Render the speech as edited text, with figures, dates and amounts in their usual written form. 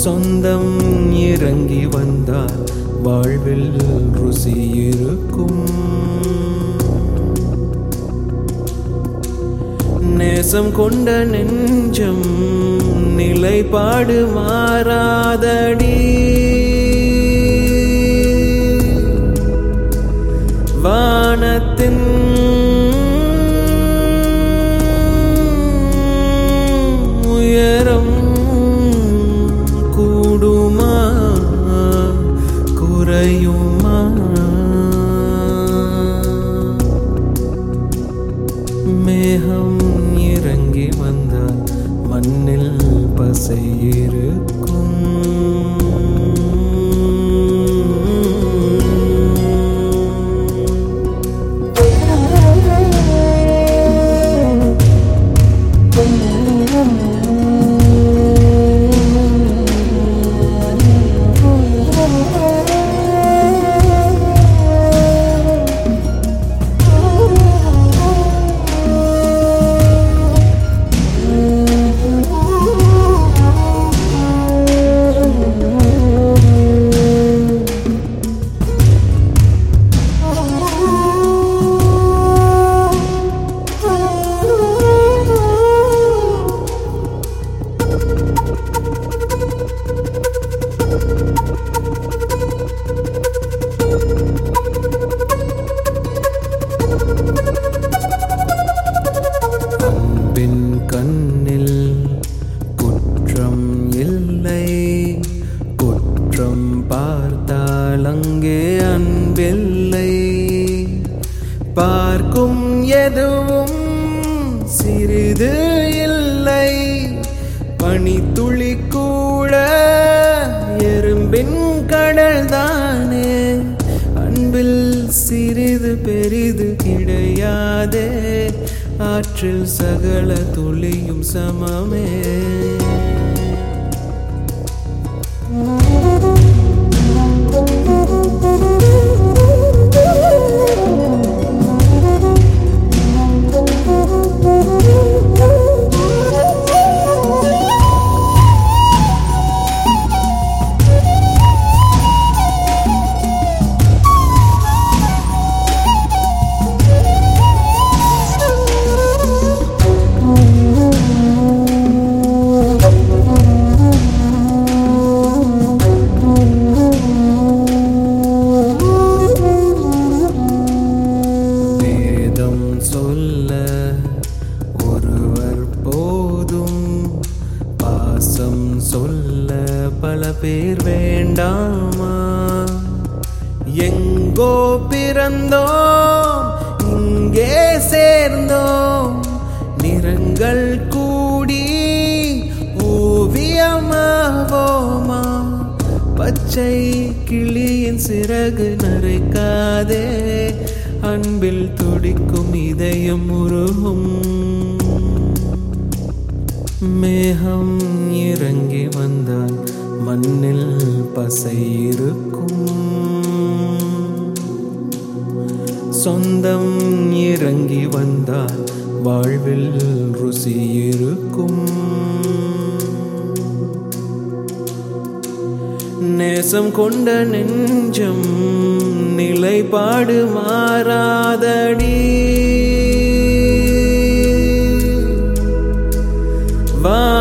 சொந்தம் இறங்கி வந்தால் வாழ்வில் ருசி இருக்கும். நேசம் கொண்ட நெஞ்சம் நிலைப்பாடு மாறாதடி. வானத்தின் உயரம் கூடுமா குறையுமா? மேகம் இறங்கி வந்தால் மண்ணில் பசை இருக்கும். அன்பின் கண்ணில் குற்றம் இல்லை, குற்றம் பார்த்தால் அங்கே அன்பில்லை. பார்க்கும் எதுவும் சிறிது இல்லை, பனித்துளி கூட எறும்பின் கடல் தானே. அன்பில் சிறிது பெரிது கிடையாதே, ஆற்றில் சகல துளியும் சமமே. சொல்ல ஒருவர் போதும், பாசம் சொல்ல பல பேர் வேண்டாமா? எங்கோ பிறந்தோம் இங்கே சேர்ந்தோம், நிறங்கள் கூடி ஓவியமாவோமா? பச்சை கிளியின் சிறகு நரைக்காதே, அன்பில் துடிக்கும் இதயம் உருகும். மேகம் இறங்கி வந்தால் மண்ணில் பசை இருக்கும். சொந்தம் இறங்கி வந்தால் வாழ்வில் ருசி இருக்கும். நேசம் கொண்ட நெஞ்சம் நிலைப்பாடு மாறாதடி. வா